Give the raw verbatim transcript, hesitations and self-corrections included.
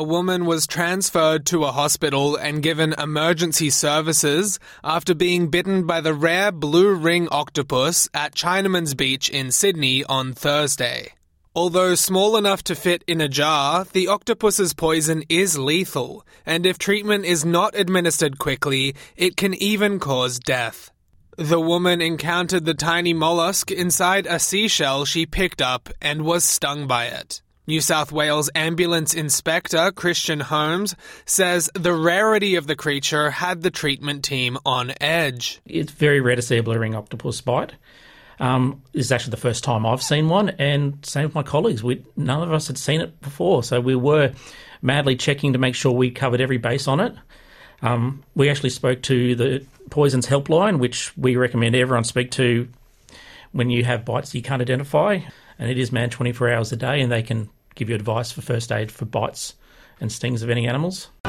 A woman was transferred to a hospital and given emergency services after being bitten by the rare blue ring octopus at Chinaman's Beach in Sydney on Thursday. Although small enough to fit in a jar, the octopus's poison is lethal, and if treatment is not administered quickly, it can even cause death. The woman encountered the tiny mollusk inside a seashell she picked up and was stung by it. New South Wales Ambulance Inspector Christian Holmes says the rarity of the creature had the treatment team on edge. It's very rare to see a blue ring octopus bite. Um, this is actually the first time I've seen one, and same with my colleagues. We, none of us had seen it before, so we were madly checking to make sure we covered every base on it. Um, we actually spoke to the Poisons Helpline, which we recommend everyone speak to when you have bites you can't identify. And it is manned twenty-four hours a day, and they can give you advice for first aid for bites and stings of any animals.